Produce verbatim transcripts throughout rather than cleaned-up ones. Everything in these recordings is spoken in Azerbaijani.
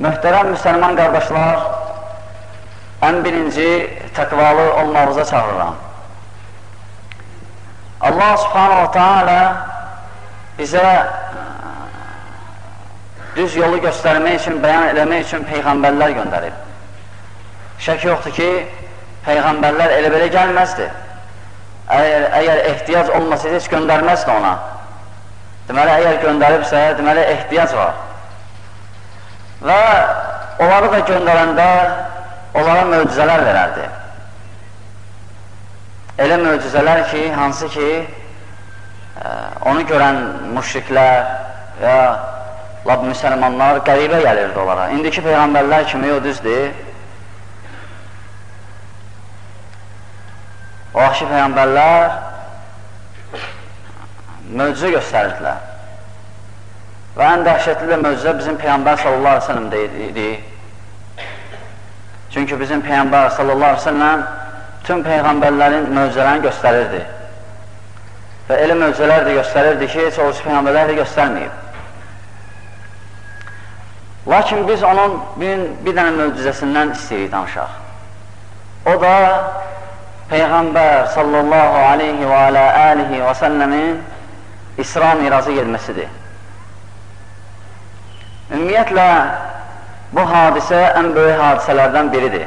Möhtərəm müsəlman qardaşlar, ən birinci təqvalı olmağımıza çağırıram. Allah subhanahu wa ta'ala bizə düz yolu göstərmək üçün, bəyan eləmək üçün peyğəmbərlər göndərib. Şək yoxdur ki, peyğəmbərlər elə belə gəlməzdi. Əgər, əgər ehtiyac olmasaydı, heç göndərməzdi ona. Deməli, əgər göndəribsə, deməli, ehtiyac var. Və onları da göndərəndə onlara möcüzələr verərdi. Elə möcüzələr ki, hansı ki, onu görən müşriklər və lab müsəlmanlar qəribə gəlirdi onlara. İndiki peyğəmbərlər kimi o düzdür. O vahşi peyğəmbərlər möcüzə göstərirdilər. Və ən dəhşətli də möcüzə bizim Peyğəmbər sallallahu aleyhi ve sellem idi. Çünki bizim Peyğəmbər sallallahu aleyhi ve sellem tüm peyğəmbərlərin möcüzələrini göstərirdi. Və elə möcüzələr də göstərirdi ki, heç oruç peyğəmbərlər də göstərməyib. Lakin biz onun bir, bir dənə möcüzəsindən istəyirik danışaq. O da Peyğəmbər sallallahu aleyhi və alə alihi və səlləmin İsra mirazı gelməsidir. Ümumiyyətlə, bu hadisə ən böyük hadisələrdən biridir.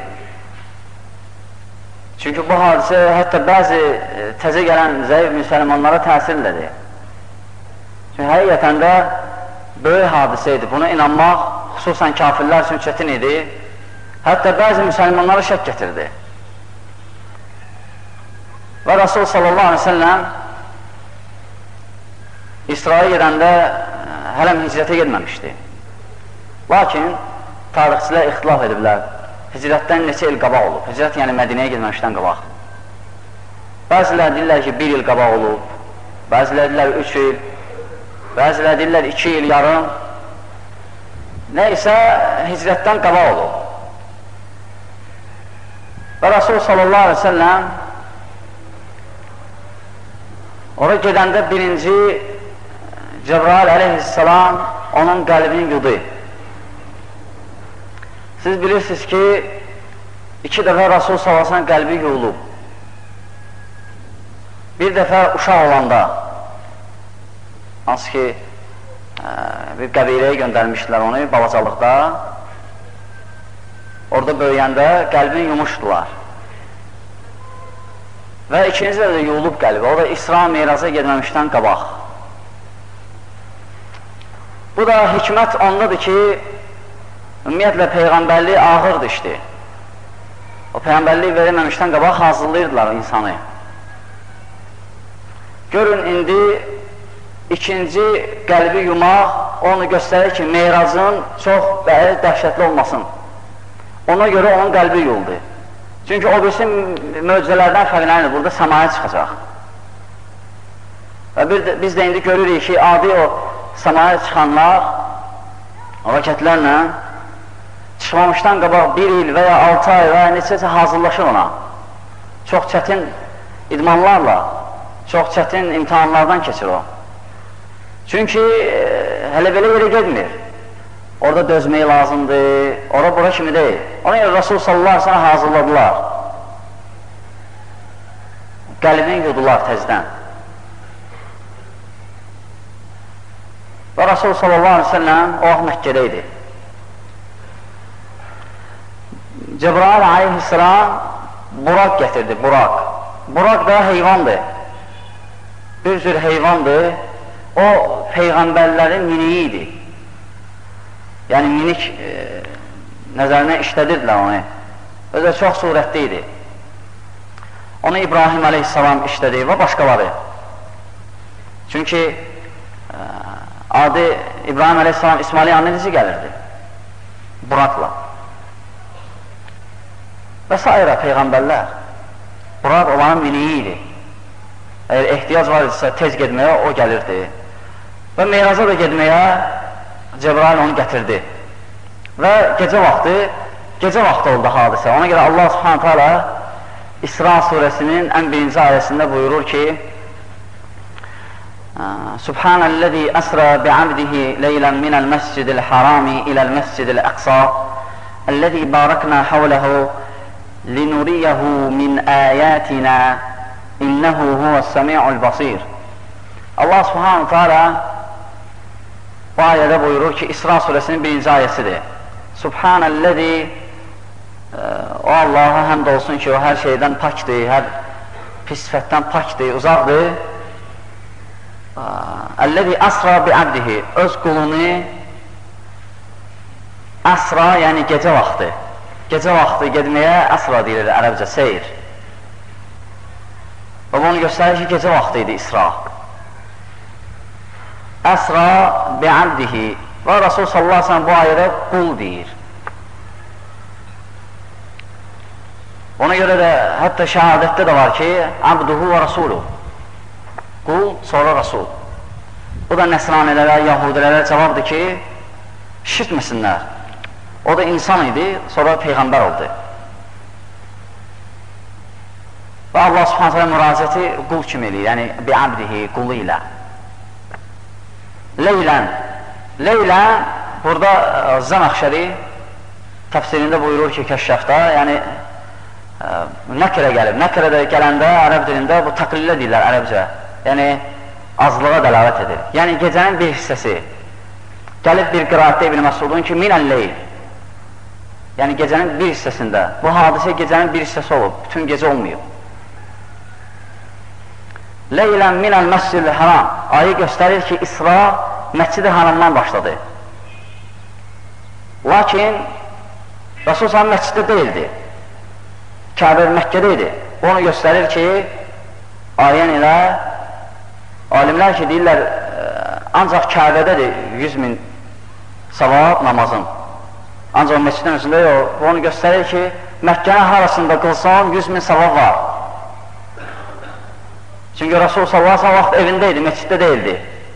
Çünki bu hadisə hətta bəzi təzə gələn zəif müsəlmanlara təsirlədir. Çünki həqiqətən də böyük hadisə idi. Buna inanmaq xüsusən kafirlər üçün çətin idi. Hətta bəzi müsəlmanlara şək gətirdi. Və Rasul sallallahu aleyhi ve sellem İsraya gedəndə hələm hicrətə gedməmişdi. Lakin tarixçilər ixtilaf ediblər. Hicrətdən neçə il qabaq olub? Hicrət yəni Mədinəyə gedməmişdən qabaq. Bəzilər deyirlər ki, bir il qabaq olub, bəzilər deyirlər üç il, bəzilər deyirlər iki il yarım. Nəysə, hicrətdən qabaq olub. Və Rasul sallallahu aleyhi ve sellem oraya gedəndə birinci Cəbrail aleyhisselam onun qəlbini yudu. Siz bilirsiniz ki, iki dəfə Rasul sallallahu aleyhi ve sellem qəlbi yuyulub. Bir dəfə uşaq olanda, hansı ki, bir qəbiləyə göndərmişdilər onu, balacalıqda. Orada böyüyəndə qəlbini yumuşdular. Və ikinci də yuyulub qəlbi, o da İsra miraza gedməmişdən qabaq. Bu da hikmət ondadır ki, ümumiyyətlə, peyğəmbərlik ağırdır işdir. O peyğəmbərlik verilməmişdən qabaq hazırlayırdılar insanı. Görün, indi ikinci qəlbi yumaq onu göstərir ki, meyracın çox dəhşətli olmasın. Ona görə onun qəlbi yuyuldu. Çünki o birisi möcüzələrdən fərqlənir, burada səmaya çıxacaq. Və bir, biz də indi görürük ki, adi o səmaya çıxanlar raketlərlə çıxmamışdan qabaq bir il və ya altı ay və ya neçəsə hazırlaşır ona. Çox çətin idmanlarla, çox çətin imtihanlardan keçir o. Çünki e, hələ belə yerə gedmir. Orada dözmək lazımdır, ora bura kimi deyil. Ona görə Rasul sallallahu aleyhi ve sellem hazırladılar. Qəlbini yudular təzdən. Və Rasul sallallahu aleyhi ve sellem o vaxt Məkkədə idi. Cəbrail aleyhisselam buraq gətirdi, buraq. Buraq da heyvandır. Bir cür heyvandır. O, peyğəmbərlərin miniyi idi. Yəni, minik e, nəzərinə işlədirdilər onu. Özə çox surətli idi. Onu İbrahim aleyhisselam işlədi və başqaları. Çünki e, adi İbrahim aleyhisselam İsmail yanına necə gəlirdi? Buraqla. Və s. peyğəmbərlər. Buraq olanın miniyi idi. Əgər ehtiyac var idisə tez gedməyə o gəlirdi. Və meyraza da gedməyə Cəbrail onu gətirdi. Və gecə vaxtı, gecə vaxtı oldu hadisə. Ona görə Allah subhanahu teala İsra surəsinin ən birinci ayəsində buyurur ki, Subhanəl-ləzi əsrə bi'abdihi leylən minəl məscidil harami iləl məscidil əqsa Əl-ləzi barakna havləhu linuriyəhu min əyətinə innəhu huvəs-səmi'ul basir. Allah subhanahu teala bu ayədə buyurur ki, İsra surəsinin birinci ayəsidir. Subhanəl-ləzi, o Allaha həmd olsun ki, o hər şeydən pakdır, hər pis sifətdən pakdır, uzaqdır. Əl-ləzi əsra bi'abdihi, öz qulunu əsra, yəni gecə vaxtı, gecə vaxtı gedməyə əsra deyilir ərəbcə, seyr. Və bunu göstərir ki, gecə vaxtı idi İsra. Əsra bi'abdihi və Rasul sallallahu aleyhi ve sellem bu ayədə qul deyir. Ona görə də hətta şəhadətdə də var ki, abduhu və rasuluhu, qul, sonra rasul. Bu da nəsranilərə, yahudilərə cavabdır ki, şirtməsinlər. O da insan idi, sonra peyğəmbər oldu. Və Allah subhanətə müraciəti qul kimi eləyir, yəni bi'abdihi, qulu ilə. Leylən, leylən, burada Zəməxşəri təfsirində buyurur ki, kəşşəfdə, yəni nəkərə gəlib. Nəkərə də gələndə ərəb dilində bu təqlillə deyirlər ərəbcə. Yəni, azlığa dəlavət edir. Yəni, gecənin bir hissəsi gəlib bir qiraətdə İbn Məsudun ki, minəl-leyl. Yəni, gecənin bir hissəsində. Bu hadisə gecənin bir hissəsi olub, bütün gecə olmayıb. Leylən minəl-məscid-i haram. Ayı göstərir ki, İsra məscid-i haramdan başladı. Lakin, Rasul sallallahu məsciddə deyildi. Kəbə Məkkədə idi. Onu göstərir ki, ayən ilə alimlər ki, deyirlər, ancaq Kəbədədir yüz min savab namazın. Ancaq məscidin özündə yox. Onu göstərir ki, Məkkənin harasında qılsan yüz min savab var. Çünki Rasul sallallahu aleyhi ve sellem vaxt evində idi, məsciddə deyildi.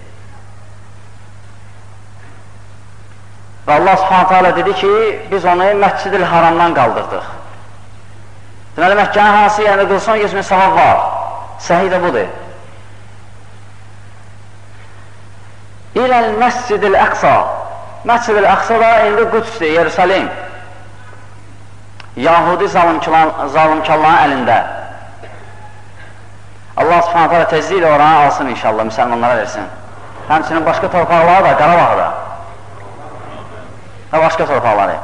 Və Allah subhanətə alə dedi ki, biz onu Məscid-i Haramdan qaldırdıq. Deməli, Məkkənin hansı yerində qılsan yüz min savab var. Səhih də budur. İləl Məscid-i Əqsa. Məscid-i Əqsa da indi Qüdsdür, Yerusəlim. Yahudi zalimkarların əlində. Allah subhanətə alə tezliyi ilə oranı alsın inşallah, müsəlmanlara versin. Həmçinin başqa torpaqları da, Qarabağı da. Və başqa torpaqları.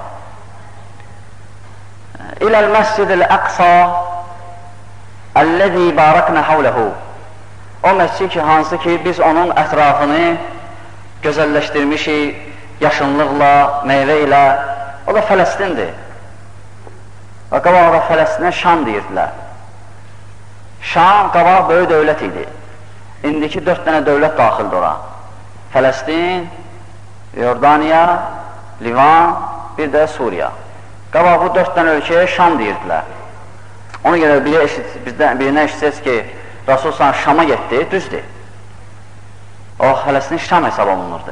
İləl Məscid-i Əqsa Əl-ləzi barakna havləhu. O məscid ki, hansı ki, biz onun ətrafını gözəlləşdirmişik, yaşınlıqla, meyvə ilə. O da Fələstindir. Və qabaq da Fələstinə Şam deyirdilər. Şam qabaq böyük dövlət idi. İndiki dörd dənə dövlət daxildir ora. Fələstin, Yordaniya, Livan, bir də Suriya. Qabaq bu dörd dənə ölkəyə Şam deyirdilər. Ona görə birinə eşitsəz ki, Rasul sana Şama getdi, düzdür. O, Fələstin Şam hesab olunurdu.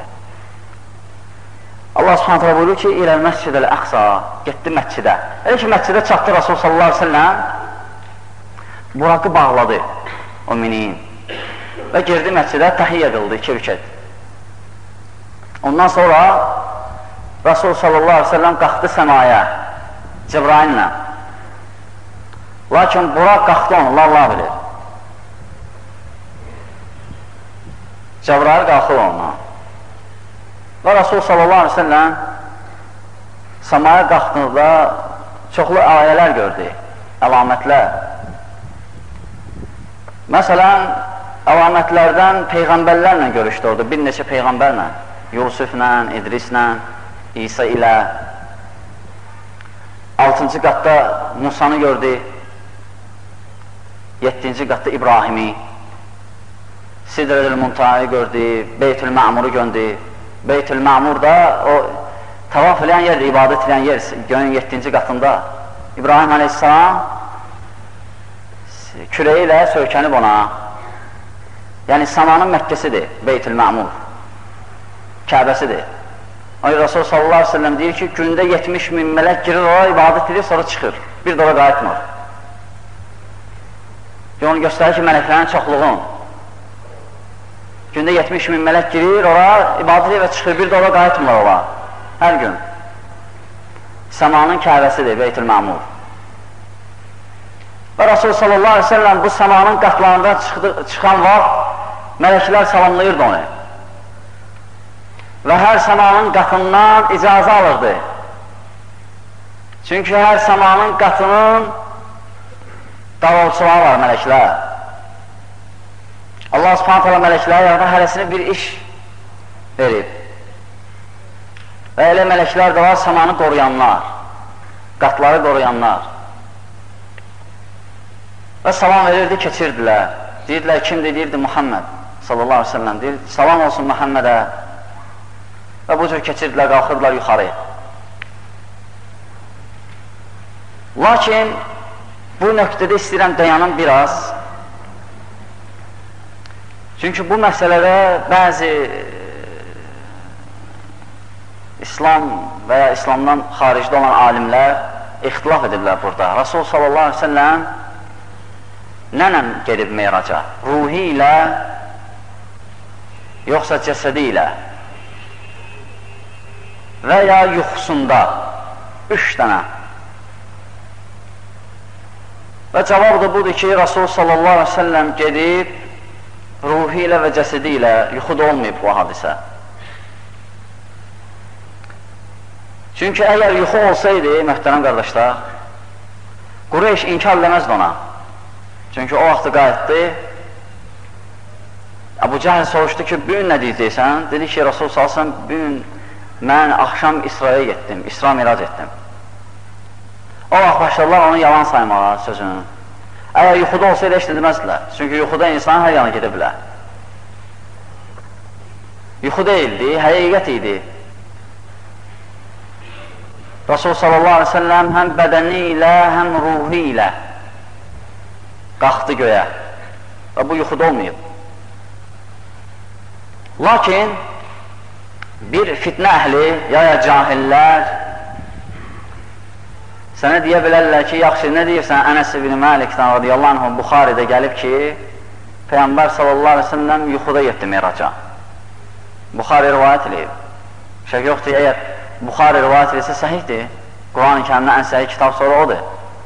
Allah subhanətlə buyurur ki, İləl Məscid-i Əqsa, getdi məscidə. Elə ki, məscidə çatdı Rasul sallallahu aleyhi ve sellem, Burakı bağladı o miniyin və girdi məscidə, təhiyyə qıldı, iki rükət. Ondan sonra Rasul sallallahu aleyhi ve sellem qalxdı səmaya, Cibraillə. Lakin Burak qalxdı onu, Allah bilir. Cəbrail qalxır onunla. Və Rasul sallallahu aleyhi ve sellem səmaya qalxdığında çoxlu ayələr gördü, əlamətlər. Məsələn, əlamətlərdən peyğəmbərlərlə görüşdü orada, bir neçə peyğəmbərlə, Yusuflə, İdrislə, İsa ilə. Altıncı qatda Musanı gördü, yeddinci qatda İbrahimi, Sidrəl-Muntahı gördü, Beytül-Mə'muru gördü. Beytül-Mə'mur da o tavaf edən yer, ibadət edən yer, gönün yeddinci qatında. İbrahim aleyhissalam küreyi ilə söykənib ona. Yəni, samanın Məkkəsidir, Beytül-Mə'mur, Kəbəsidir. Ay Rasul sallallahu aleyhi ve sellem deyir ki, gündə yetmiş min mələk girir oraya, ibadət edir, sonra çıxır. Bir də ora qayıtmır. Onu göstərir ki, mələklərin çoxluğun. Gündə yetmiş min mələk girir, ora ibadət və çıxır, bir də ora qayıtmırlar ora. Hər gün. Səmanın Kəbəsidir, Beytül-Məmur. Və Rasul sallallahu aleyhi ve sellem bu səmanın qatlarından çıxan vaxt mələklər salamlayırdı onu. Və hər səmanın qatından icazə alırdı. Çünki hər səmanın qatının davulçuları var, mələklər. Allah subhanət hala mələklərə yarada hərəsini bir iş verib. Və elə mələklər də var, səmanı qoruyanlar, qatları qoruyanlar. Və salam verirdi, keçirdilər. Deyirdilər, kimdir? Deyirdi, Muhammed sallallahu aleyhi ve sellem. Deyir, salam olsun Muhammedə. Və bu cür keçirdilər, qalxırdılar yuxarı. Lakin bu nöqtədə istəyirəm dayanım biraz. Çünki bu məsələdə bəzi İslam və ya İslamdan xaricdə olan alimlər ixtilaf edirlər burada. Rasul sallallahu aleyhi ve sellem nənə gedib meyraca? Ruhi ilə, yoxsa cəsədi ilə və ya yuxusunda? Üç dənə. Və cavab da budur ki, Rasul sallallahu aleyhi ve sellem gedib ruhi ilə və cəsədi ilə, yuxuda olmayıb bu hadisə. Çünki əgər yuxu olsaydı, möhtərəm qardaşlar, Qureyş inkar eləməzdi ona. Çünki o vaxtı qayıtdı, Əbu Cəhəl soruşdu ki, bugün nə deyəcəksən? Dedi ki, Rasul sallallahu aleyhi ve sellem, bugün mən axşam İsraya getdim, İsra mirac etdim. O vaxt başladılar onu yalan saymağa sözünü. Əgər yuxuda olsaydı, heç deməzdilər. Çünki yuxuda insan hər yana gedə bilər. Yuxu deyildi, həqiqət idi. Rasul sallallahu aleyhi ve sellem həm bədəni ilə, həm ruhi ilə qalxdı göyə. Və bu yuxuda olmayıb. Lakin bir fitnə əhli, ya ya cahillər sənə deyə bilərlər ki, yaxşı, nə deyirsən? Ənəs ibn Məlikdən radiyallahu anh Buxaridə gəlib ki, Peyğəmbər sallallahu aleyhi ve sellem yuxuda getdi meyraca. Buxari rivayət edib. Şək yoxdur, əgər Buxari rivayət edirsə səhihdir. Quran-ı Kərimdə ən səhih kitab sonra odur.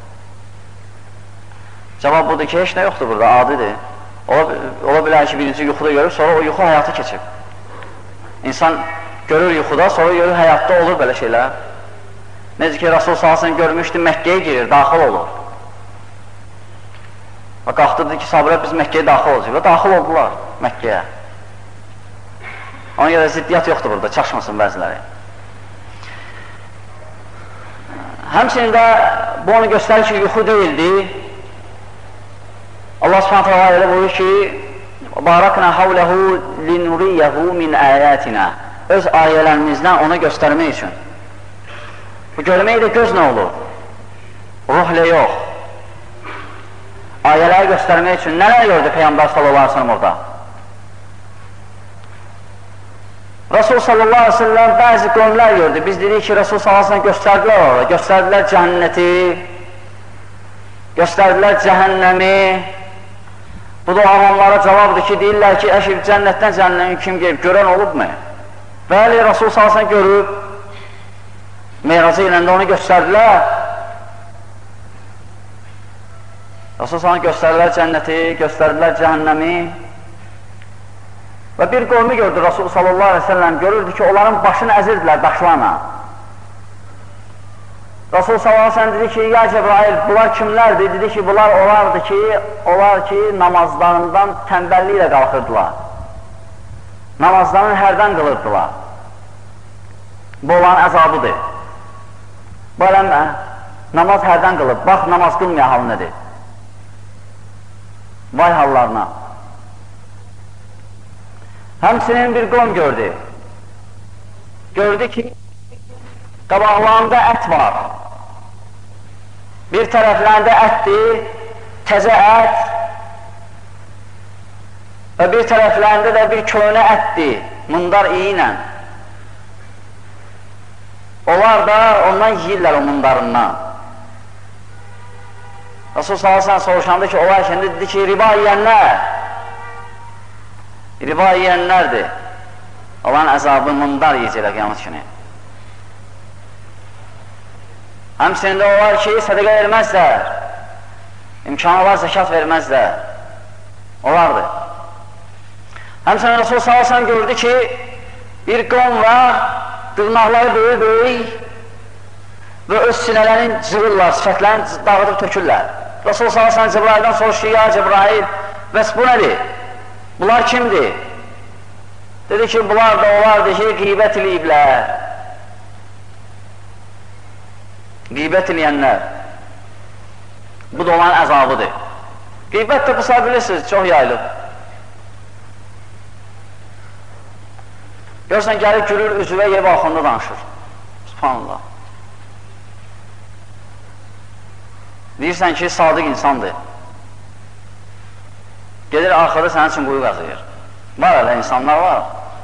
Cavab budur ki, heç nə yoxdur burada, adidir. Ola, ola bilər ki, birinci yuxuda görür, sonra o yuxu həyatı keçib. İnsan görür yuxuda, sonra görür həyatda olur belə şeylər. Necə ki, Rasul sallallahu görmüşdü, Məkkəyə girir, daxil olur. Və qalxdı dedi ki, sahabələr biz Məkkəyə daxil olacaq. Və daxil oldular Məkkəyə. Ona görə ziddiyyat yoxdur burada, çaşmasın bəziləri. Həmçinin də bu onu göstərir ki, yuxu deyildi. Allah subhanətə və alə buyur ki, Barakna havləhu linuriyyəhu min əyətinə. Öz ayələrimizdən ona göstərmək üçün. Bu görmək də göz nə olur? Ruhlə yox. Ayələri göstərmək üçün nələr gördü Peyğəmbər sallallahu aleyhi ve sellem orada? Rasul sallallahu aleyhi ve sellem bəzi qövmlər gördü. Biz dedik ki, Rasul sallallahu aleyhi ve sellem göstərdilər orada. Göstərdilər cəhənnəti, göstərdilər cəhənnəmi. Bu da avamlara cavabdır ki, deyirlər ki, əşib cənnətdən cəhənnəmi kim gelib, görən olubmu? Bəli, Rasul sallallahu aleyhi ve sellem görüb, Meyracı ilə onu göstərdilər. Rasul sallallahu aleyhi ve sellem göstərdilər cənnəti, göstərdilər cəhənnəmi. Və bir qövmü gördü Rasul sallallahu aleyhi ve sellem, görürdü ki, onların başını əzirdilər daşlarla. Rasul sallallahu aleyhi ve sellem dedi ki, ya Cebrail, bunlar kimlərdir? Dedi ki, bunlar olardı ki, olar ki, namazlarından tənbəlliklə qalxırdılar. Namazlarını hərdən qılırdılar. Bu olan əzabıdır. Bu eləmə, namaz hərdən qılıb, bax, namaz qılmayan hal nədir? Vay hallarına. Həmsinin bir qövm gördü. Gördü ki, qabaqlarında ət var. Bir tərəflərində ətdir, təzə ət və bir tərəflərində də bir köhnə ətdir, mundar iyi ilə. Onlar da ondan yiyirlər o mundarından. Rasul sallallahu aleyhi ve sellem soruşandı ki, onlar şimdi dedi ki, riba yiyənlər riba yiyənlərdir. Allahın əzabı mındar yiyəcəklər qiyamət günü. Həmçinin də olar ki, sədəqə verməzlər, imkanı var, zəkat verməzlər. Olardır. Həmçinin Rasul sallallahu əleyhi və səlləm gördü ki, bir qom var, dırnaqları böyük-böyük və öz sinələrini cırırlar, sifətlərini dağıdıb tökürlər. Rasul sallallahu əleyhi və səlləm Cəbraildən soruşdu, ya Cəbrail, bəs bu nədir? Bunlar kimdir? Dedi ki, bunlar da olardı ki, qeybət eləyiblər. Qeybət eləyənlər. Bu da olan əzabıdır. Qeybət də bu saat bilirsiniz, çox yayılıb. Görürsən, gəlib gülür, üzvə yer baxında danışır. Subhanallah. Deyirsən ki, sadiq insandır. Gedir, arxada sənin üçün quyu qazıyır. Var elə insanlar var.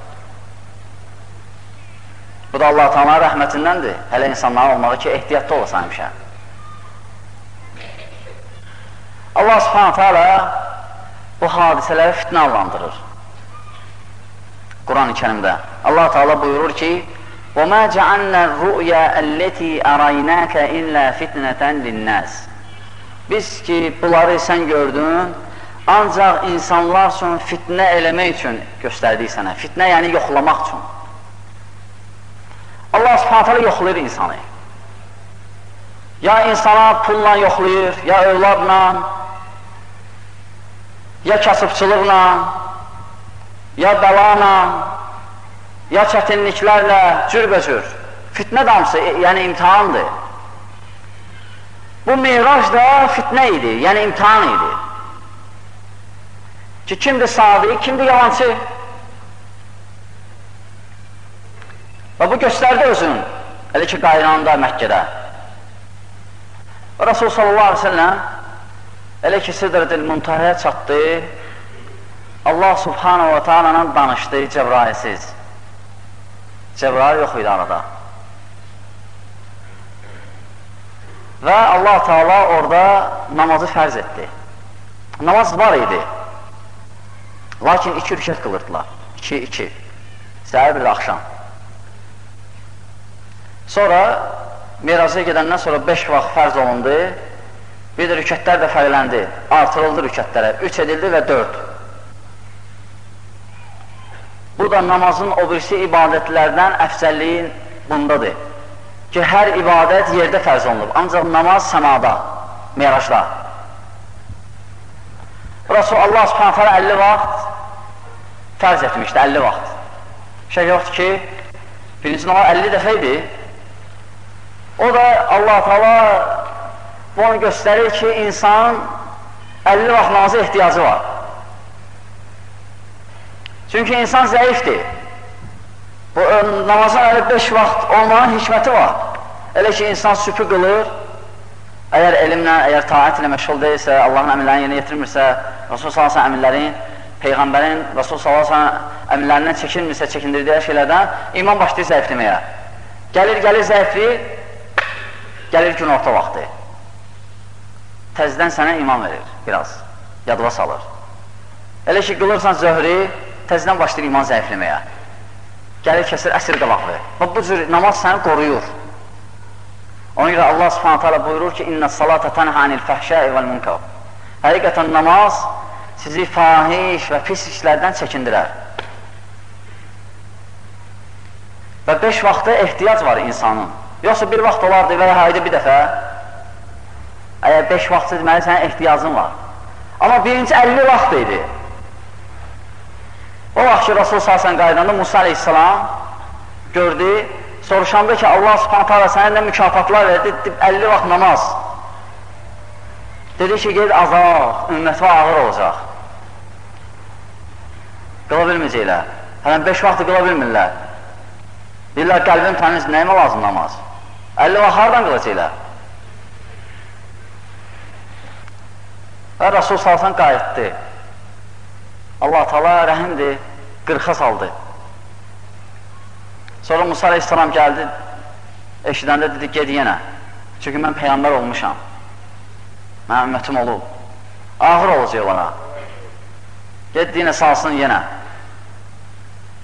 Bu da Allah-u Teala'nın rəhmətindəndir. Hələ insanların olmağı ki, ehtiyatlı olasan həmişə. Allah subhanahu teala bu hadisələri fitnə adlandırır. Quran-ı Kərimdə Allah Teala buyurur ki: وَمَا جَعَلْنَا الرُّؤْيَا الَّتِي أَرَيْنَاكَ إِلَّا فِتْنَةً لِلنَّاسِ Biz ki, bunları sən gördün, ancaq insanlar üçün fitnə eləmək üçün göstərdik sənə. Fitnə yəni yoxlamaq üçün. Allah subhanahu teala yoxlayır insanı. Ya insana pulla yoxlayır, ya övladla, ya kasıbçılıqla, ya bəlana, ya çətinliklərlə, cürbəcür. Fitnə damsı, yəni imtihandır. Bu mirac da fitnə idi, yəni imtihan idi. Ki, kimdir sadiq, kimdir yalancı? Və bu göstərdi özün, elə ki, qaynağında Məkkədə. Rasul sallallahu aleyhi ve sellem elə ki, Sidr-ül Muntahaya çatdı, Allah subhanahu wa ta'ala danışdı Cəbrailsiz. Cəbrail yox idi arada. Və Allah Teala orada namazı fərz etdi. Namaz var idi. Lakin iki rükət qılırdılar. İki, iki. Səhər bir də axşam. Sonra Miraca gedəndən sonra beş vaxt fərz olundu. Bir də rükətlər də fərqləndi. Artırıldı rükətlərə. Üç edildi və dörd. Bu da namazın o birisi ibadətlərdən əfsəlliyin bundadır. Ki, hər ibadət yerdə fərz olunub. Ancaq namaz səmada, Miracda. Rasul Allah subhanahu teala əlli vaxt fərz etmişdi, əlli vaxt. Şey yoxdur ki, birinci namaz əlli dəfə idi. O da Allah Teala bunu göstərir ki, insanın əlli vaxt namaza ehtiyacı var. Çünki insan zəifdir. Bu namazın əli beş vaxt olmanın hikməti var. Elə ki, insan sübhü qılır, əgər elmlə, əgər taat ilə məşğul deyilsə, Allahın əmrlərini yerinə yetirmirsə, Rasul sallallahu əleyhi və səlləm əmrlərin, Peyğəmbərin Rasul sallallahu əleyhi və səlləm əmrlərindən çəkinmirsə, çəkindirdiyi şeylərdən, iman başlayır zəifləməyə. Gəlir, gəlir zəiflik, gəlir günorta vaxtı. Təzdən sənə iman verir, biraz, yadva salır. Elə ki, qılırsan zöhrü, təzdən başlayır iman zəifləməyə. Gəlir, kəsir, əsr qalaqlı. Və bu cür namaz səni qoruyur. Ona görə Allah subhanahu teala buyurur ki, İnnə salata tənhə anil fəhşəi vəl munkar. Həqiqətən namaz sizi fahiş və pis işlərdən çəkindirər. Və beş vaxta ehtiyac var insanın. Yoxsa bir vaxt olardı və ya hayda bir dəfə. Əgər beş vaxtsa deməli, sənin ehtiyacın var. Amma birinci əlli vaxt idi. O vaxt ki, Rasul sallallahu qaydanda Musa aleyhissalam gördü, soruşanda ki, Allah subhanahu teala sənə nə mükafatlar verdi, əlli vaxt namaz. Dedi ki, ged azaq, ümməti ağır olacaq. Qıla bilməyəcəklər. Hələn beş vaxtı qıla bilmirlər. Deyirlər, qəlbim təmiz, nəyimə lazım namaz? əlli vaxt hardan qılacaqlər? Və Rasul sallallahu qayıtdı. Allah Teala rəhimdir, qırxa saldı. Sonra Musa aleyhissalam gəldi, eşidəndə dedi, ged yenə. Çünki mən peyğəmbər olmuşam. Mənim ümmətim olub. Ağır olacaq ona. Ged yenə salsın yenə.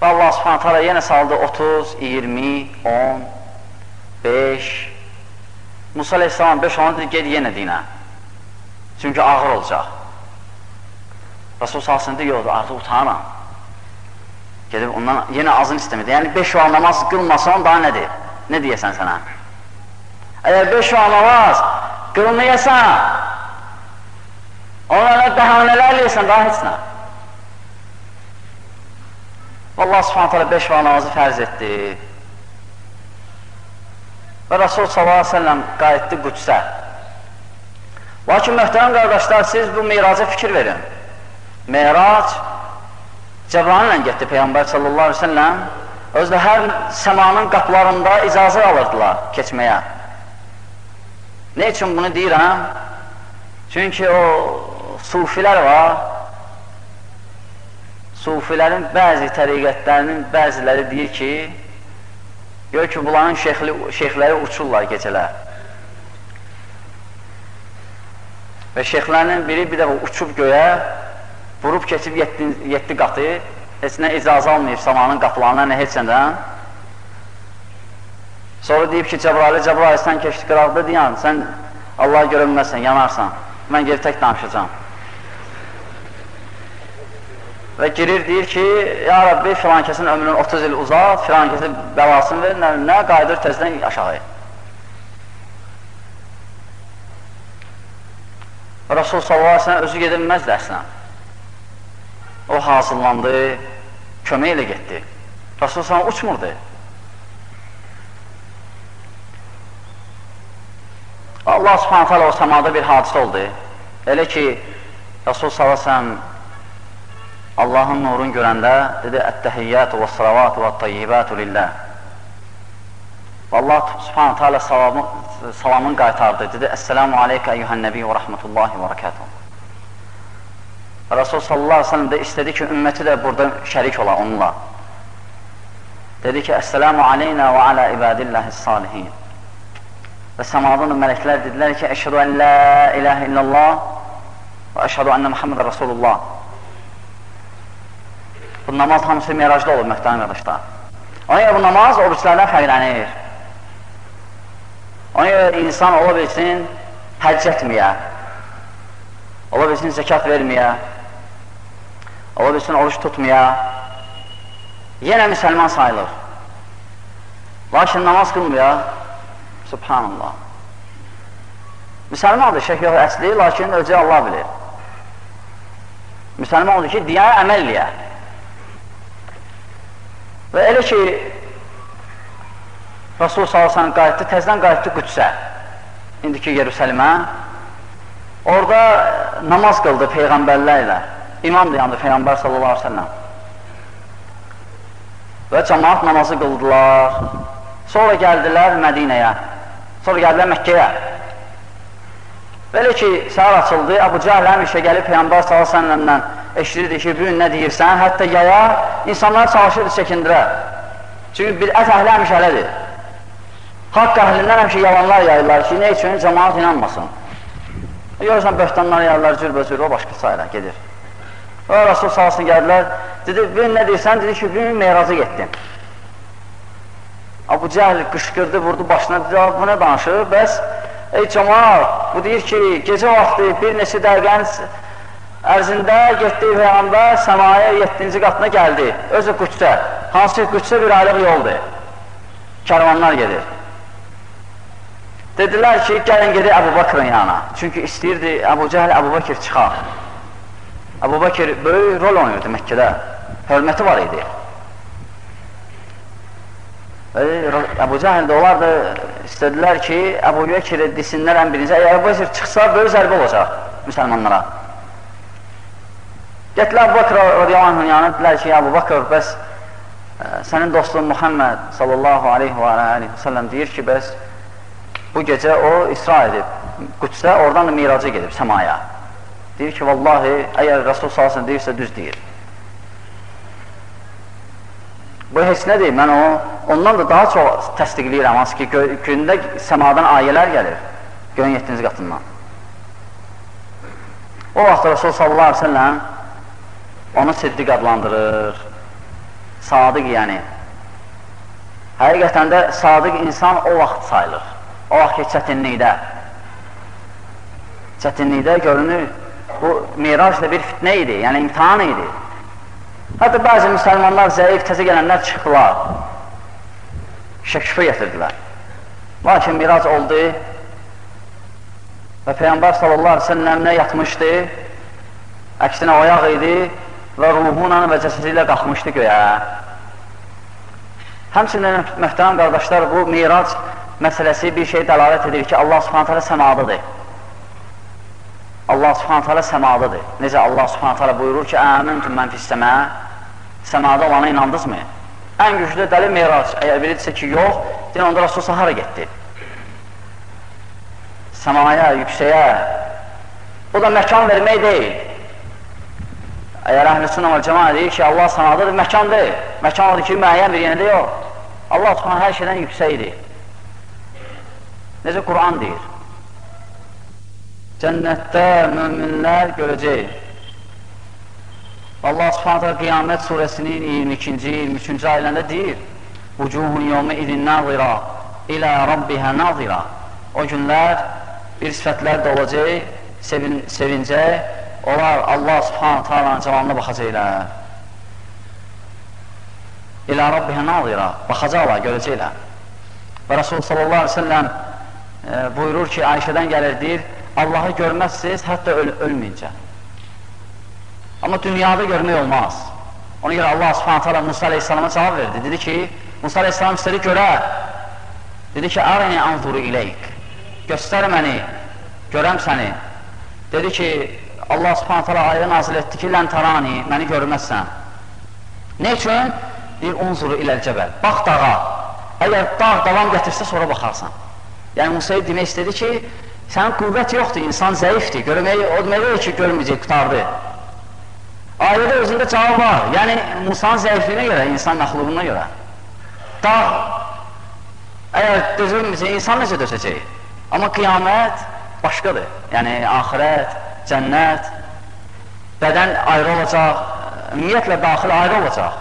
Və Allah subhanətə alə yenə saldı otuz, iyirmi, on, beş. Musa aleyhissalam beş onu dedi, ged yenə dinə. Çünki ağır olacaq. Rasul salsın deyir, yoxdur, artıq utanıram. Gedib ondan yenə azını istəmədi. Yəni beş vaxt namaz qılmasan daha nədir? Nə deyəsən sənə? Əgər beş vaxt namaz qılmayasan, onlara bəhanələr eləyəsən, daha heç nə. Allah subhanət hələ beş vaxt namazı fərz etdi. Və Rasul sallallahu aleyhi ve sellem qayıtdı Qüdsə. Lakin möhtərəm qardaşlar, siz bu meyraca fikir verin. Meyrac Cəbrail ilə getdi Peyğəmbər sallallahu aleyhi ve sellem. Özdə hər səmanın qapılarında icazə alırdılar keçməyə. Ne üçün bunu deyirəm? Çünki o sufilər var. Sufilərin bəzi təriqətlərinin bəziləri deyir ki, gör ki, bunların şeyxli, şeyxləri uçurlar gecələr. Və şeyxlərinin biri bir dəfə uçub göyə, vurub keçib yeddi qatı, heç nə icazə almayıb samanın qapılarına, nə heç nədən. Sonra deyib ki, Cəbraili, Cəbraili, sən keçdi qıraqda deyən, sən Allah'a görünməzsən, yanarsan, mən geri tək danışacağam. Və girir, deyir ki, ya Rabbi, filan kəsin ömrünün otuz il uzat, filan kəsin bəlasını verir, nə, nə qayıdır təzdən aşağı. Rasul sallallahu aleyhi ve sellem özü gedilməzdi əslən. O hazırlandı, kömək ilə getdi. Rasul sallallahu uçmurdu. Allah subhanət hələ o səmada bir hadisə oldu. Elə ki, Rasul sallallahu aleyhi ve sellem Allahın nurunu görəndə dedi, Ət-təhiyyətü və salavatü və tayyibətü lillah. Allah subhanət hələ salamın qaytardı. Dedi, Əssəlamu aleykə əyyuhən nəbi və rəhmətullahi və rəkatuhu. Rasul sallallahu aleyhi ve sellem də istədi ki, ümməti də burada şərik ola onunla. Dedi ki, Əssəlamu aleynə və alə ibadillahis salihin. Və səmadan mələklər dedilər ki, Əşhədu ən la ilahə illallah və əşhədu ənə Muhammedən Rasulullah. Bu namaz hamısı miracda olur, möhtərəm qardaşlar. Ona görə bu namaz oruçlardan fərqlənir. Ona görə insan ola bilsin həcc etməyə, ola bilsin zəkat verməyə, ola bilsin oruç tutmaya, yenə müsəlman sayılır. Lakin namaz qılmaya, subhanallah. Müsəlmandır, şək yox əsli, lakin özü Allah bilir. Müsəlman odur ki, diyə əməl eləyə. Və elə ki, Rasul sallallahu aleyhi ve sellem qayıtdı, təzdən qayıtdı Qüdsə, indiki Yerusəlimə. Orada namaz qıldı Peyğəmbərlərlə, imamdır yandı Peyğəmbər sallallahu aleyhi ve sellem. Və cəmaat namazı qıldılar, sonra gəldilər Mədinəyə, sonra gəldilər Məkkəyə. Belə ki, səhər açıldı, Əbu Cəhl həmişə gəlib Peyğəmbər sallallahu aleyhi ve sellemlə eşidirdi ki, bugün nə deyirsən, hətta yaya insanlar çalışırdı çəkindirə. Çünki bidət əhli həmişə elədir. Haqq əhlindən həmişə yalanlar yayırlar ki, nə üçün cəmaat inanmasın. Görürsən, böhtanlar yayırlar, cürbəcür, o başqa sayıra gedir. O, Rasul salsın gəldilər, dedi, bugün nə deyirsən, dedi ki, bugün meyraca getdim. Əbu Cəhl qışqırdı, vurdu başına, dedi, bu nə danışır, bəs, ey cəmaat, bu deyir ki, gecə vaxtı bir neçə dəqiqənin ərzində getdiyi Peyğəmbər səmaya yeddinci qatına gəldi, özü Qüdsə, hansı Qüdsə bir aylıq yoldur, kərvanlar gedir. Dedilər ki, gəlin gedək Əbu Bakrın yanına, çünki istəyirdi Əbu Cəhl Əbu Bakr çıxar. Əbu Bakr böyük rol oynayırdı Məkkədə, hörməti var idi. Əbu Cəhl də onlar da istədilər ki, Əbu Bakr desinlər ən birinci, əgər Əbu Bakr çıxsa, böyük zərbə olacaq müsəlmanlara. Getdilər Əbu Bakr radiyallahu anhın yanına, dedilər ki, Əbu Bakr, bəs sənin dostun Muhammed sallallahu aleyhi və aleyhi və səlləm deyir ki, bəs bu gecə o isra edib, Qüdsə, oradan da miracı gedib səmaya. Deyir ki, vallahi, əgər Rasul salsın deyirsə, düz deyir. Bu heç nə deyir, mən o, ondan da daha çox təsdiqləyirəm, hansı ki, gündə səmadan ayələr gəlir, göyün yeddinci qatından. O vaxt Rasul sallallahu aleyhi ve sellem onu siddiq adlandırır. Sadiq yəni. Həqiqətən də sadiq insan o vaxt sayılır. O vaxt ki, çətinlikdə. Çətinlikdə görünür, bu Mirac da bir fitnə idi, yəni imtihan idi. Hətta bəzi müsəlmanlar zəif, təzə gələnlər çıxdılar. Şəkifə getirdilər. Lakin Mirac oldu və Peyğəmbər sallallahu aleyhi ve səlləmlə yatmışdı, əksinə oyaq idi və ruhuna və cəsədi ilə qalxmışdı göyə. Həmçinin möhtərəm qardaşlar, bu Mirac məsələsi bir şey dəlalət edir ki, Allah subhanət hələ səmadadır. Allah subhanət hələ səmadadır. Necə Allah subhanət hələ buyurur ki, əmintum mən fissəmə, səmada olana inandınız mı? Ən güclü dəli Mirac. Əgər bilirsə ki, yox, deyən onda Rasul Sahara getdi. Səmaya, yüksəyə. Bu da məkan vermək deyil. Əgər əhl-i sünnə və cəmaə deyir ki, Allah səmadadır, məkan deyil. Məkan odur ki, müəyyən bir yenidə yox. Allah subhanət hər şeydən yüksəkdir. Necə Quran deyir. Cənnətdə möminlər görəcək. Allah subhanətə Qiyamət surəsinin iyirmi ikinci, iyirmi üçüncü ayələrində deyir: "Vucuhun yawma idin nazira ila rabbiha nazira." O günlər bir sifətlər də olacaq, sevin, sevincək, onlar Allah subhanətənin cəmalına baxacaqlar. İlə rabbiha nazira, baxacaqlar, görəcəklər. Və Rasul sallallahu aleyhi ve sellem e, buyurur ki, Ayşədən gəlir, deyir, Allahı görməzsiniz, hətta öl ölməyincə. Amma dünyada görmək olmaz. Ona görə Allah subhanətə alə Musa aleyhissalama cavab verdi. Dedi ki, Musa aleyhissalam istədi görə. Dedi ki, ərini anzuru iləyik. Göstər məni, görəm səni. Dedi ki, Allah subhanətə alə ayə nazil etdi ki, lən tarani, məni görməzsən. Ne üçün? Deyir, unzuru iləl cəbəl. Bax dağa. Əgər dağ davam gətirsə, sonra baxarsan. Yəni, Musa'yı demək istədi ki, sənin qüvvət yoxdur, insan zəifdir. Görməyi, o demək ki, görməyəcək, qutardı. Ayədə özündə cavab var. Yəni, Musa'nın zəifliyinə görə, insan məxluğuna görə. Dağ, əgər dözülməyəcək, insan necə dözəcək? Amma qiyamət başqadır. Yəni, axirət, cənnət, bədən ayrı olacaq, ümumiyyətlə daxil ayrı olacaq.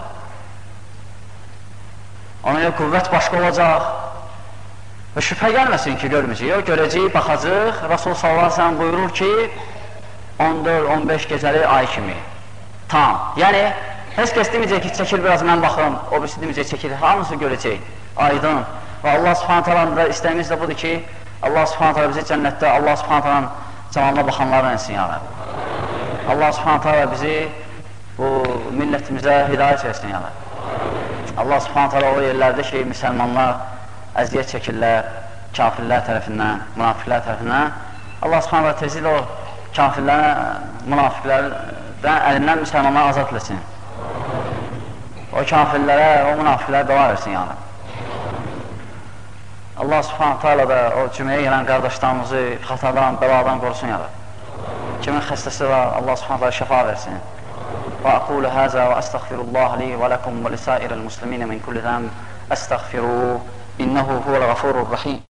Ona görə qüvvət başqa olacaq və şübhə gəlməsin ki, görməyəcək. O, görəcək, baxacaq. Rasul sallallahu aleyhi ve sellem buyurur ki, on dörd on beş gecəli ay kimi. Tam. Yəni, heç kəs deməyəcək ki, çəkil biraz mən baxım, o birisi deməyəcək, çəkil, hamısı görəcək, aydın. Və Allah subhanət hələ da istəyimiz də budur ki, Allah subhanət hələ bizi cənnətdə, Allah subhanət hələ cəmalına baxanlardan etsin yəni. Allah subhanət hələ bizi bu millətimizə hidayət etsin yəni. Allah subhanət hələ o yerlərdə ki, müsəlmanlar əziyyət çəkirlər, kafirlər tərəfindən, münafiqlər tərəfindən. Allah subhanət hələ tezil o kafirlərə, münafiqlərdən əlindən müsəlmanlar azad etsin. O kafirlərə, o münafiqlərə dua versin yəni. Allah subhanət hələ də o cüməyə gələn qardaşlarımızı xatadan, bəladan qorusun yəni. Kimin xəstəsi var, Allah subhanət hələ şəfa versin. وأقول هذا وأستغفر الله لي ولكم ولسائر المسلمين من كل ذنب أستغفروه إنه هو الغفور الرحيم.